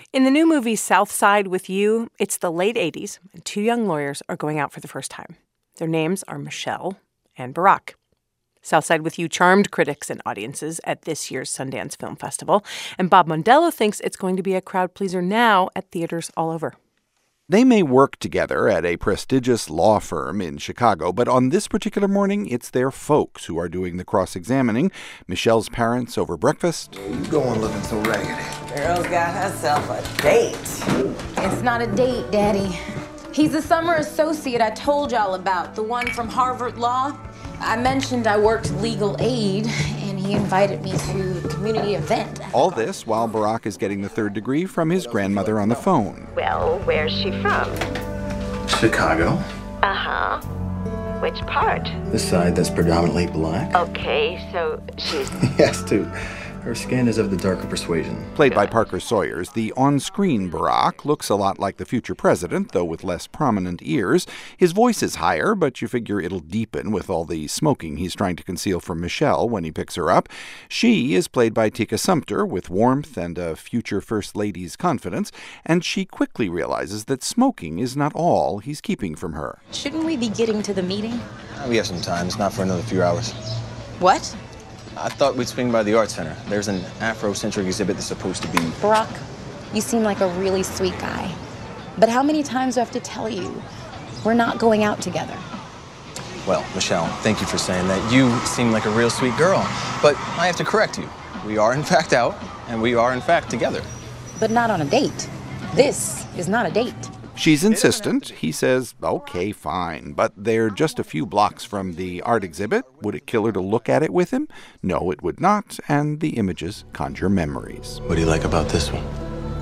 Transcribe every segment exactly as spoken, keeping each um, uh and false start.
In the new movie South Side with You, it's the late eighties, and two young lawyers are going out for the first time. Their names are Michelle and Barack. South Side with You charmed critics and audiences at this year's Sundance Film Festival, and Bob Mondello thinks it's going to be a crowd pleaser now at theaters all over. They may work together at a prestigious law firm in Chicago, but on this particular morning, it's their folks who are doing the cross-examining. Michelle's parents over breakfast. You going looking so raggedy. Girl's got herself a date. It's not a date, Daddy. He's the summer associate I told y'all about, the one from Harvard Law. I mentioned I worked legal aid, and he invited me to a community event. All this while Barack is getting the third degree from his grandmother on the phone. Well, where's she from? Chicago. Uh-huh. Which part? The side that's predominantly black. Okay, so she's... Yes, too. Her skin is of the darker persuasion. Played by Parker Sawyers, the on-screen Barack looks a lot like the future president, though with less prominent ears. His voice is higher, but you figure it'll deepen with all the smoking he's trying to conceal from Michelle when he picks her up. She is played by Tika Sumpter, with warmth and a future First Lady's confidence, and she quickly realizes that smoking is not all he's keeping from her. Shouldn't we be getting to the meeting? We have some time. It's not for another few hours. What? I thought we'd swing by the Art Center. There's an Afrocentric exhibit that's supposed to be... Barack, you seem like a really sweet guy. But how many times do I have to tell you we're not going out together? Well, Michelle, thank you for saying that. You seem like a real sweet girl. But I have to correct you. We are, in fact, out, and we are, in fact, together. But not on a date. This is not a date. She's insistent. He says, okay, fine. But they're just a few blocks from the art exhibit. Would it kill her to look at it with him? No, it would not. And the images conjure memories. What do you like about this one?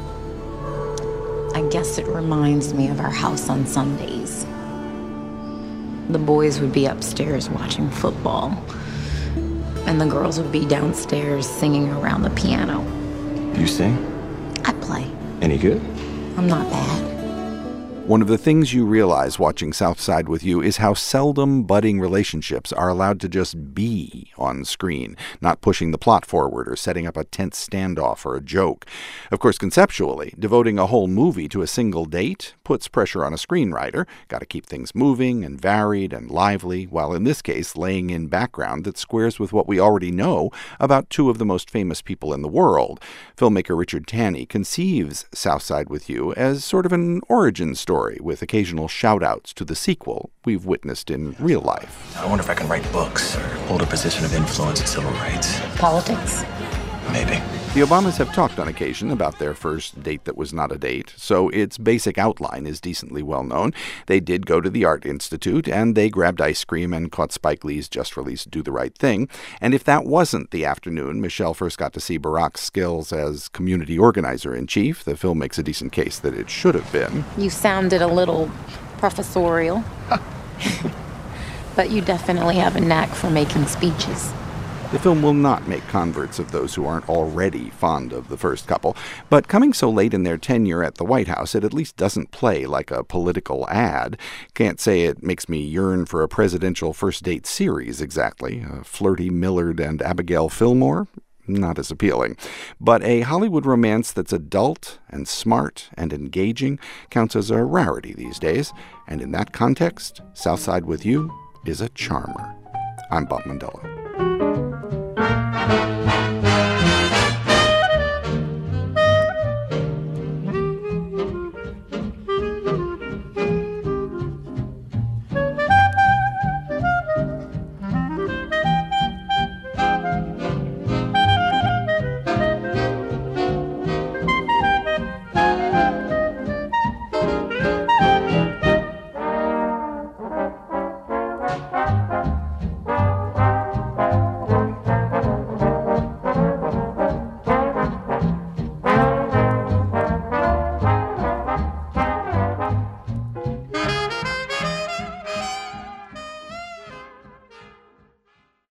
I guess it reminds me of our house on Sundays. The boys would be upstairs watching football, and the girls would be downstairs singing around the piano. You sing? I play. Any good? I'm not bad. One of the things you realize watching South Side with You is how seldom budding relationships are allowed to just be on screen, not pushing the plot forward or setting up a tense standoff or a joke. Of course, conceptually, devoting a whole movie to a single date puts pressure on a screenwriter. Got to keep things moving and varied and lively, while in this case laying in background that squares with what we already know about two of the most famous people in the world. Filmmaker Richard Taney conceives South Side with You as sort of an origin story, with occasional shout-outs to the sequel we've witnessed in real life. I wonder if I can write books or hold a position of influence in civil rights. Politics? Maybe. The Obamas have talked on occasion about their first date that was not a date, so its basic outline is decently well known. They did go to the Art Institute, and they grabbed ice cream and caught Spike Lee's just-released Do the Right Thing. And if that wasn't the afternoon Michelle first got to see Barack's skills as community organizer-in-chief, the film makes a decent case that it should have been. You sounded a little professorial. But you definitely have a knack for making speeches. The film will not make converts of those who aren't already fond of the first couple, but coming so late in their tenure at the White House, it at least doesn't play like a political ad. Can't say it makes me yearn for a presidential first date series exactly. A flirty Millard and Abigail Fillmore? Not as appealing. But a Hollywood romance that's adult and smart and engaging counts as a rarity these days, and in that context, South Side with You is a charmer. I'm Bob Mondello. Thank you.